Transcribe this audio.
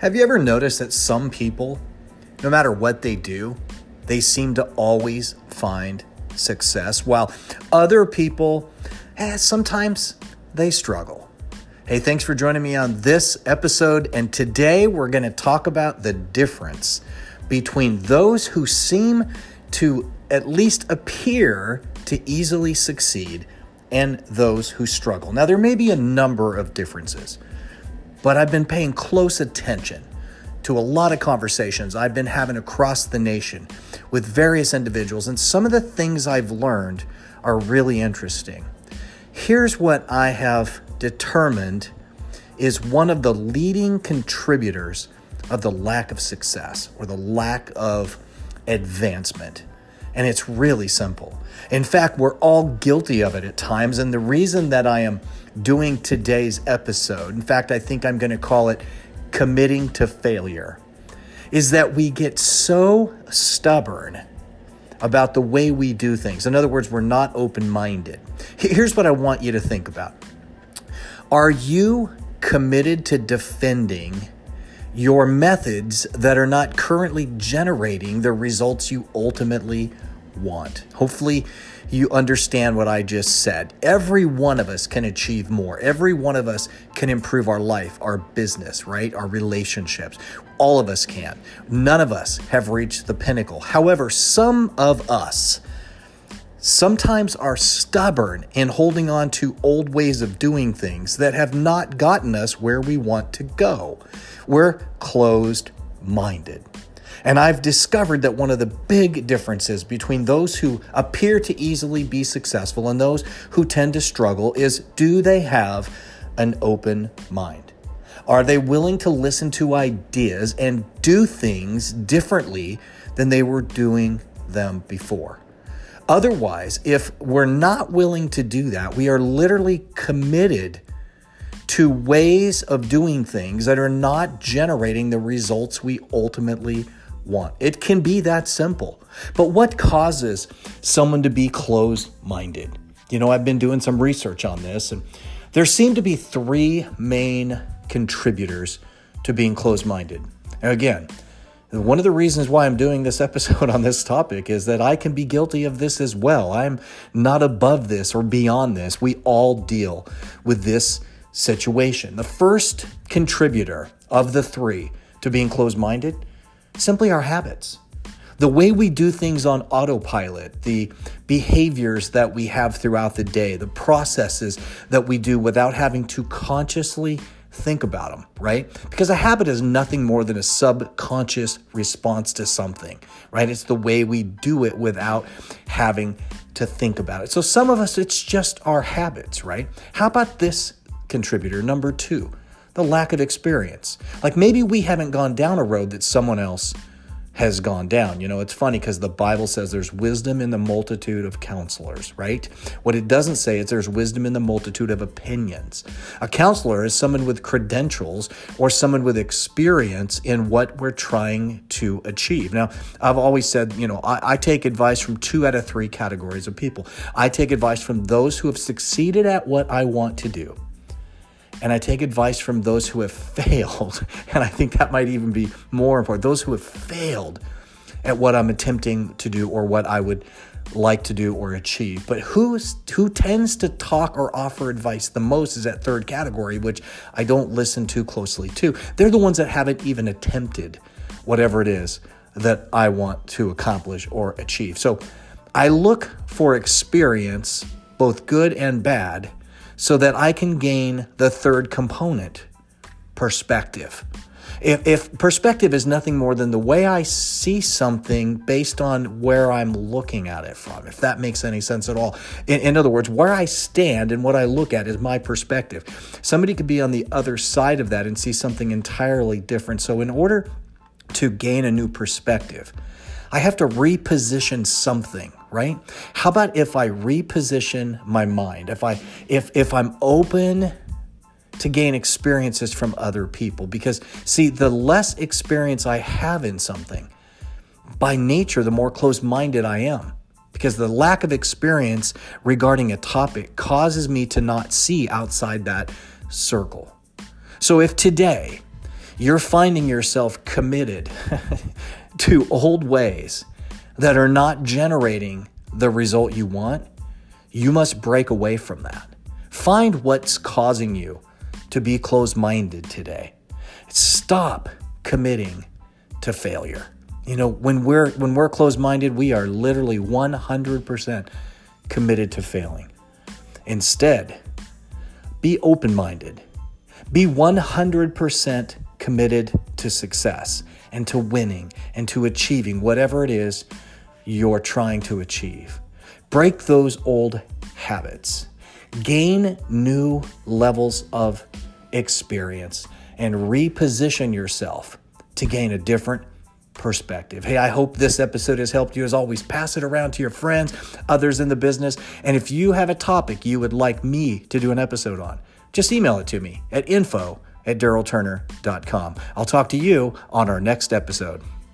Have you ever noticed that some people, no matter what they do, they seem to always find success, while other people, sometimes they struggle? Hey, thanks for joining me on this episode, and today we're going to talk about the difference between those who seem to at least appear to easily succeed and those who struggle. Now, there may be a number of differences, but I've been paying close attention to a lot of conversations I've been having across the nation with various individuals, and some of the things I've learned are really interesting. Here's what I have determined is one of the leading contributors of the lack of success or the lack of advancement. And it's really simple. In fact, we're all guilty of it at times. And the reason that I am doing today's episode, in fact, I think I'm going to call it Committing to Failure, is that we get so stubborn about the way we do things. In other words, we're not open-minded. Here's what I want you to think about. Are you committed to defending your methods that are not currently generating the results you ultimately want? Hopefully you understand what I just said. Every one of us can achieve more. Every one of us can improve our life, our business, right? Our relationships. All of us can. None of us have reached the pinnacle. However, some of us sometimes are stubborn in holding on to old ways of doing things that have not gotten us where we want to go. We're closed-minded. And I've discovered that one of the big differences between those who appear to easily be successful and those who tend to struggle is, do they have an open mind? Are they willing to listen to ideas and do things differently than they were doing them before? Otherwise, if we're not willing to do that, we are literally committed to ways of doing things that are not generating the results we ultimately want. It can be that simple. But what causes someone to be closed-minded? I've been doing some research on this, and there seem to be three main contributors to being closed-minded. And again, one of the reasons why I'm doing this episode on this topic is that I can be guilty of this as well. I'm not above this or beyond this. We all deal with this situation. The first contributor of the three to being closed-minded, simply our habits. The way we do things on autopilot, the behaviors that we have throughout the day, the processes that we do without having to consciously think about them, right? Because a habit is nothing more than a subconscious response to something, right? It's the way we do it without having to think about it. So some of us, it's just our habits, right? How about this contributor, number two, the lack of experience? Like maybe we haven't gone down a road that someone else has gone down. It's funny because the Bible says there's wisdom in the multitude of counselors, right? What it doesn't say is there's wisdom in the multitude of opinions. A counselor is someone with credentials or someone with experience in what we're trying to achieve. Now, I've always said, I take advice from 2 out of 3 categories of people. I take advice from those who have succeeded at what I want to do. And I take advice from those who have failed, and I think that might even be more important, those who have failed at what I'm attempting to do or what I would like to do or achieve. But who tends to talk or offer advice the most is that third category, which I don't listen too closely to. They're the ones that haven't even attempted whatever it is that I want to accomplish or achieve. So I look for experience, both good and bad, so that I can gain the third component, perspective. If perspective is nothing more than the way I see something based on where I'm looking at it from, if that makes any sense at all. In other words, where I stand and what I look at is my perspective. Somebody could be on the other side of that and see something entirely different. So in order to gain a new perspective, I have to reposition something, right? How about if I reposition my mind? If I'm open to gain experiences from other people? Because see, the less experience I have in something, by nature, the more closed-minded I am. Because the lack of experience regarding a topic causes me to not see outside that circle. So if today you're finding yourself committed to old ways that are not generating the result you want, you must break away from that. Find what's causing you to be closed-minded today. Stop committing to failure. When we're closed-minded, we are literally 100% committed to failing. Instead, be open-minded. Be 100% committed to success and to winning and to achieving whatever it is you're trying to achieve. Break those old habits. Gain new levels of experience and reposition yourself to gain a different perspective. Hey, I hope this episode has helped you. As always, pass it around to your friends, others in the business. And if you have a topic you would like me to do an episode on, just email it to me at info@darylturner.com. I'll talk to you on our next episode.